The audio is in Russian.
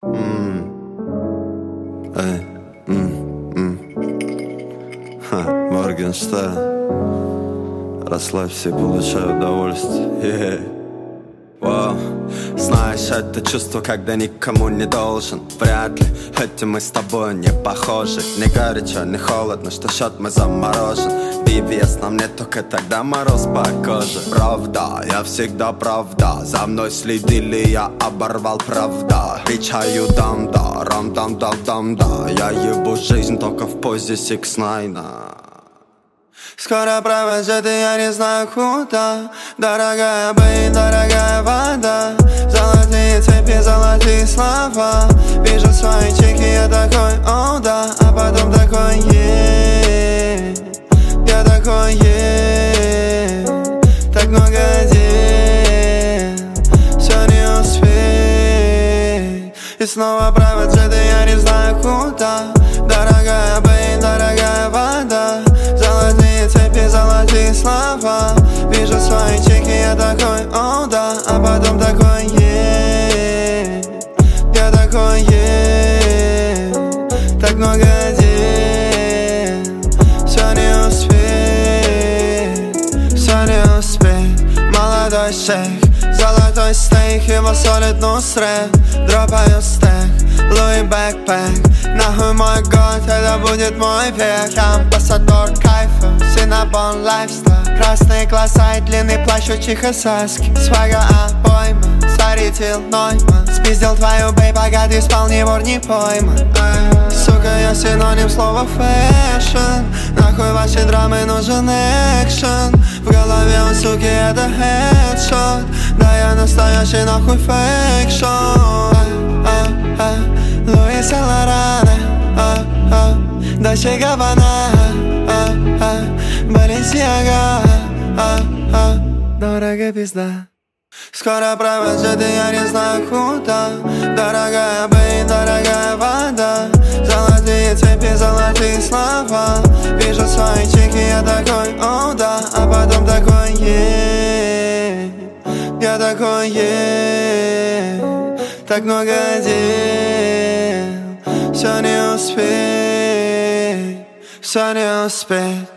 Эй, Моргенштерн. Расслабься и получай удовольствие. Вау. Знаешь, это чувство, когда никому не должен. Вряд ли, хотя мы с тобой не похожи. Не горячо, не холодно, что счет мы заморожен. BVS нам не только тогда мороз по коже. Правда, я всегда правда. За мной следили, я оборвал правда. Кричаю дам-да, рам-дам-дам-дам-да. Я ебу жизнь только в позе 6ix9ine. Скоро провожу, я не знаю куда. Дорогая бэй, дорогая вода. Золотые цепи, золотые слова. Вижу свои чеки, я такой, о да. А потом такой, я такой, так много дел, все не успей. И снова провожу, я не знаю куда. Дорогая бэй, дорогая вода. Золотые цепи, золотые слова. Вижу свои чеки, я такой, о да. А потом такой, я такой, так много дел, все не успеть, все не успеть. Молодой шейх, золотой стейк, его солит Нусрет. Дропаю стек, Луи бэкпэк. Нахуй мой год, это будет мой век. Я амбассадор кайфа, Синабон лайфстайл. Красные глаза и длинный плащ у чихасаски. Свага обойма, Саритил Нойман. Спиздил твою бэй, пока ты спал, не вор, не пойман. Сука, я синоним слова фэшн. Нахуй ваши драмы, нужен экшен. В голове у суки это хедшот. Да я настоящий нахуй фейк-шот. Луи Саларана, Дольче Габбана, Баленсиага, дорогая пизда. Скоро провожу, я не знаю куда. Дорогая бэй, дорогая вода. Золотые цепи, золотые слова. Вижу свои чеки, я такой, о да. А потом такой, я такой, так много дел, все не успеть, все не успеть.